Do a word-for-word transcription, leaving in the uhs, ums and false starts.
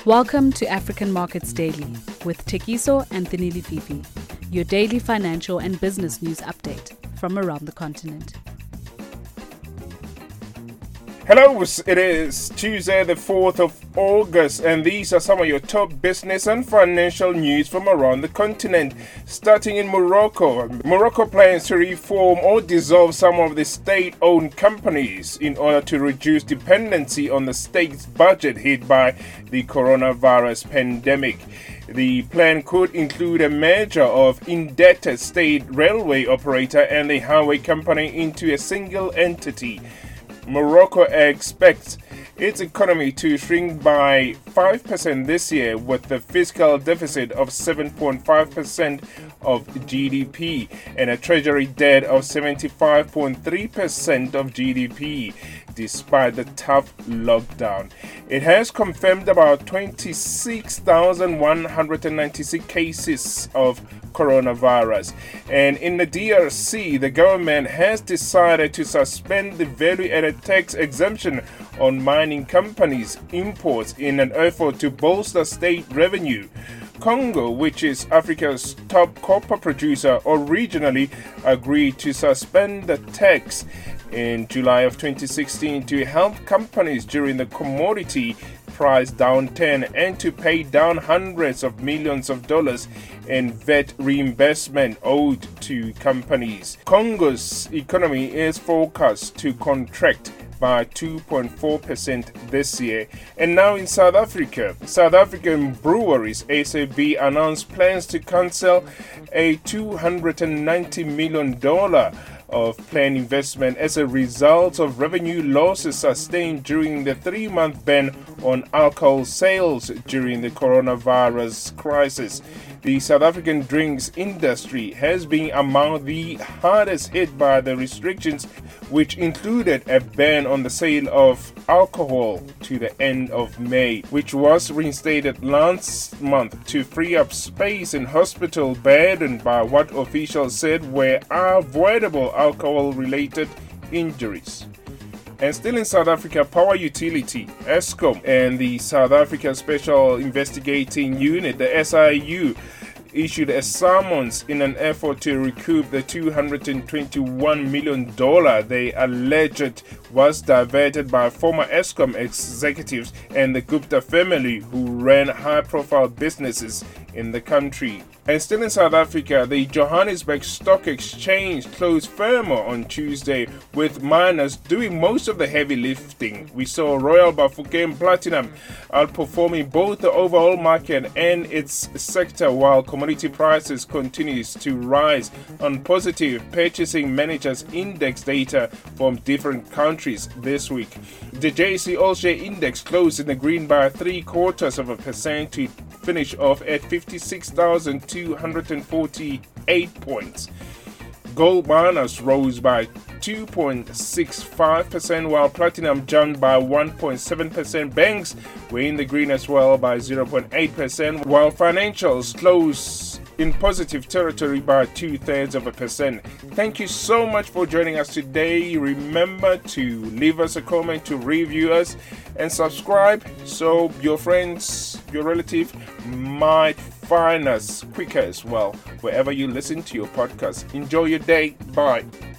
Welcome to African Markets Daily with Tekiso and Thinili Fifi, your daily financial and business news update from around the continent. Hello, it is Tuesday the fourth of August and these are some of your top business and financial news from around the continent. Starting in Morocco, Morocco plans to reform or dissolve some of the state-owned companies in order to reduce dependency on the state's budget hit by the coronavirus pandemic. The plan could include a merger of indebted state railway operator and the highway company into a single entity. Morocco expects its economy to shrink by five percent this year with a fiscal deficit of seven point five percent of G D P and a treasury debt of seventy-five point three percent of G D P. Despite the tough lockdown, it has confirmed about twenty-six thousand one hundred ninety-six cases of coronavirus. And in the D R C, the government has decided to suspend the value-added tax exemption on mining companies' imports in an effort to bolster state revenue. Congo, which is Africa's top copper producer, originally agreed to suspend the tax in July of twenty sixteen to help companies during the commodity price downturn and to pay down hundreds of millions of dollars in V A T reimbursement owed to companies. Congo's economy is forecast to contract by two point four percent this year. And now in South Africa, South African Breweries S A B announced plans to cancel a two hundred ninety million dollars of planned investment as a result of revenue losses sustained during the three-month ban on alcohol sales during the coronavirus crisis. The South African drinks industry has been among the hardest hit by the restrictions, which included a ban on the sale of alcohol to the end of May, which was reinstated last month to free up space in hospital burdened by what officials said were avoidable alcohol-related injuries. And still in South Africa, Power Utility, Eskom, and the South Africa Special Investigating Unit, the S I U, issued a summons in an effort to recoup the two hundred twenty-one million dollars they alleged was diverted by former Eskom executives and the Gupta family who ran high-profile businesses in the country. And still in South Africa, the Johannesburg Stock Exchange closed firmer on Tuesday, with miners doing most of the heavy lifting. We saw Royal Bafokeng Platinum outperforming both the overall market and its sector, while commodity prices continues to rise on positive purchasing managers index data from different countries this week. The J S E All Share Index closed in the green by three quarters of a percent to finish off at fifty-six thousand two hundred forty-eight points. Gold miners rose by two point six five percent while platinum jumped by one point seven percent. Banks were in the green as well by zero point eight percent, while financials closed in positive territory by two-thirds of a percent. Thank you so much for joining us today. Remember to leave us a comment, to review us, and subscribe so your friends, your relative might find us quicker as well wherever you listen to your podcast. Enjoy your day. Bye.